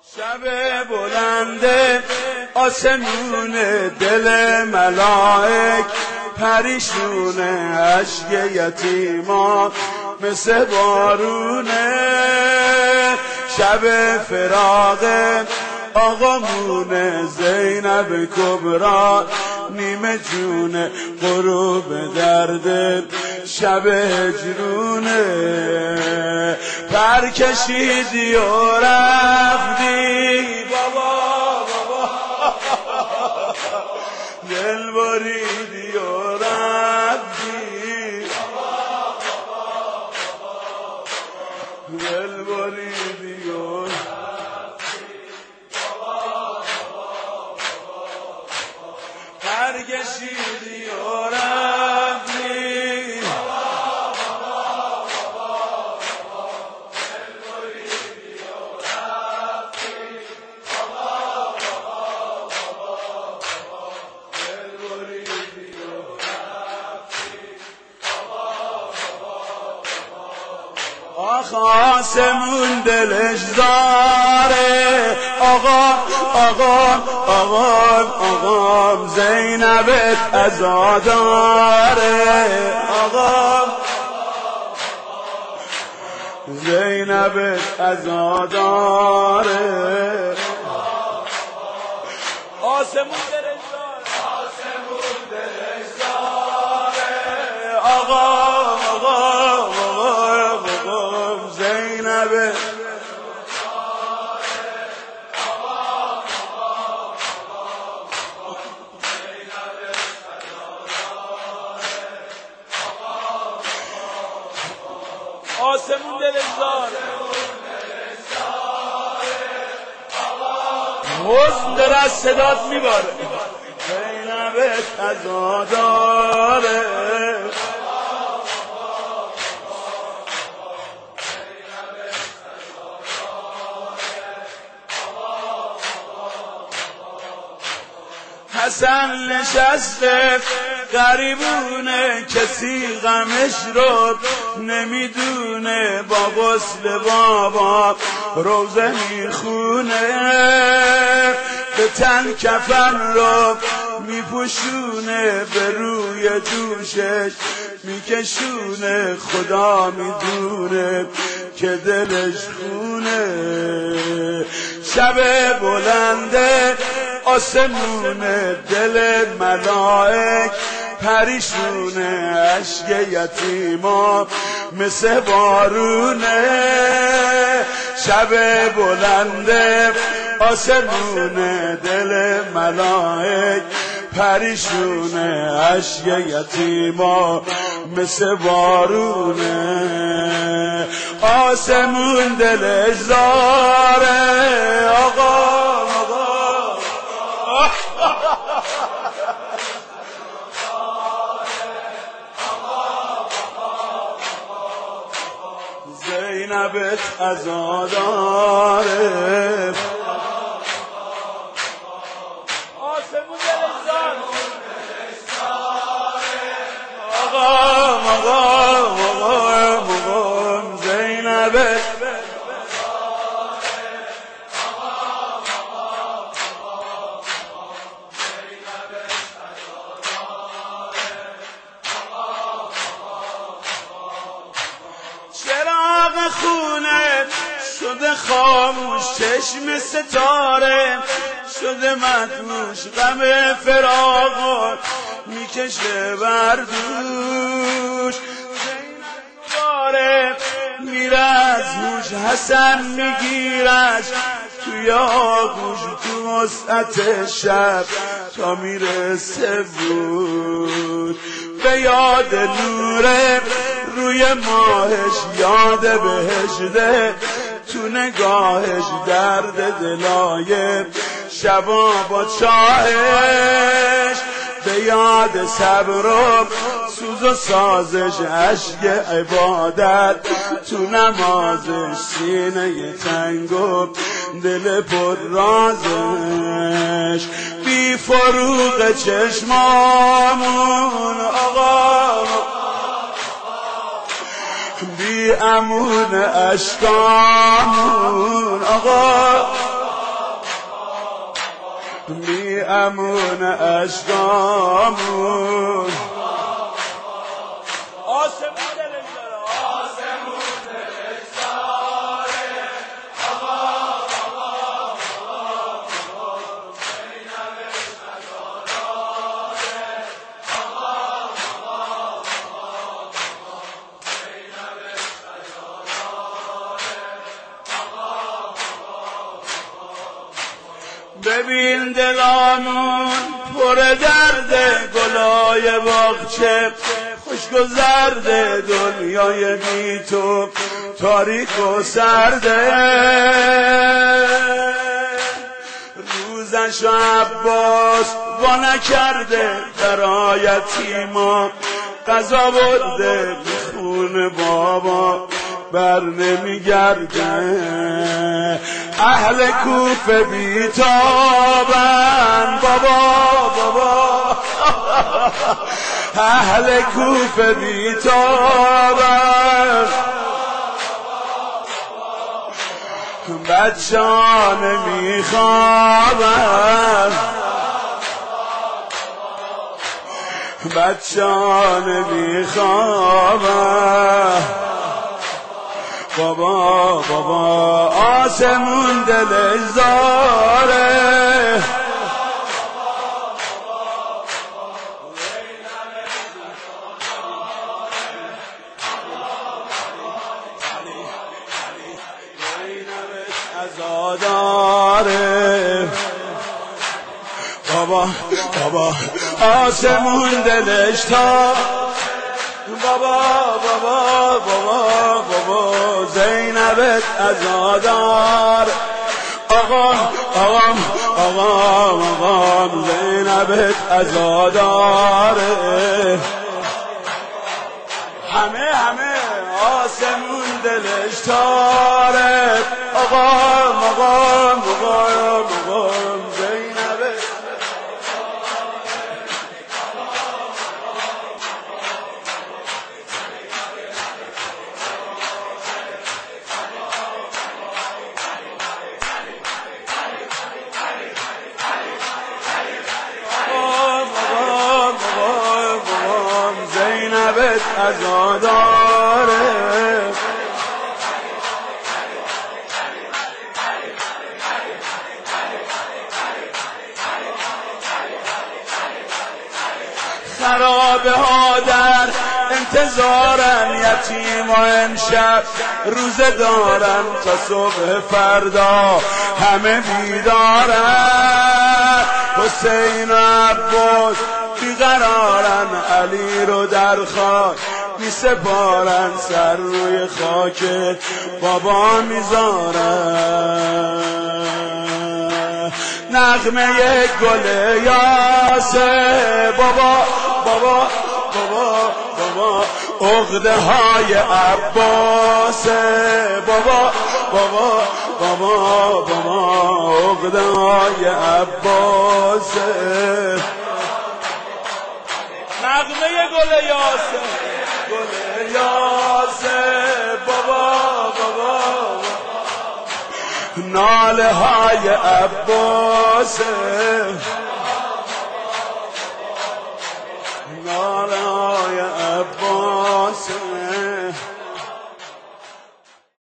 شب بلند آسمون دل ملائک پریشونه، اشک یتیما مثل بارونه. شب فراق آقامونه، زینب کبرا نیمه جونه، غروب درد شب هجرونه. پر کشیدی و رفتی بابا دل بریدی و رفتی دل بریدی و پر کشیدی و رفتی. آسمون دلش داره، آقام زینبت عزاداره، زینبت عزاداره. آسمون دلش داره، آقام زینب آسمون دلش داره، حزن داره از صدات میباره، زینبت عزاداره. حسن نشسته غریبونه، کسی غمش رو نمیدونه، با غسل بابا روزه میخونه، به تن کفن رو میپوشونه، به روی دوشش میکشونه، خدا میدونه که دلش خونه. شب بلنده آسمون دل ملائک پریشونه، اشک یتیما مثل بارونه. شب بلند آسمون دل ملائک پریشونه، اشک یتیما مثل بارونه. آسمون دلش داره، آقا زینبت عزاداره. آسمون دلش داره، زینبت خونه شده خاموش، چشم ستاره شده مدهوش، غم فراق میکشه بر دوش. داره میره از هوش، حسن میگیرش توی آغوش، تو وسعت شب تا میرسه بود، به یاد نوره روی ماهش، یاد بهشته تو نگاهش، درد دلای شبا با چاهش، به یاد صبر و سوز و سازش، اشک عبادت تو نمازش، سینه تنگ و دل پر رازش، بی فروغ چشمامون آقا، بی امون اشکامون آقا، بی امون اشکامون آسمون دلش داره آسمون دلش داره ببین دلامون پر درد گلای باغچه خشک و زرد دنیای بی تو تاریک و سرده روزش عباس وا نکرده برای یتیما قضا برده خون بابا بر نمیگرده اهل کوفه بیتابن بابا اهل کوفه بیتابن بچه‌ها نمیخوابن بچه‌ها نمیخوابن بابا آسمون دلش داره عزاداره بابا آسمون دلش تا بابا زینبت عزادار آقا زینبت عزاداره همه آسمون دلش تاره آقا زینبت زینبت عزاداره خرابه ها در انتظارن یتیم و امشب روزه دارن تا صبح فردا همه بیدارن حسین و عباس بیقرارن علی رو در خاک می سپارن سر روی خاک بابا میذارن نغمه گل یاسه بابا عقده های عباسه بابا عقده های عباسه نغمه گل یاسه بابا ناله های عباسه ناله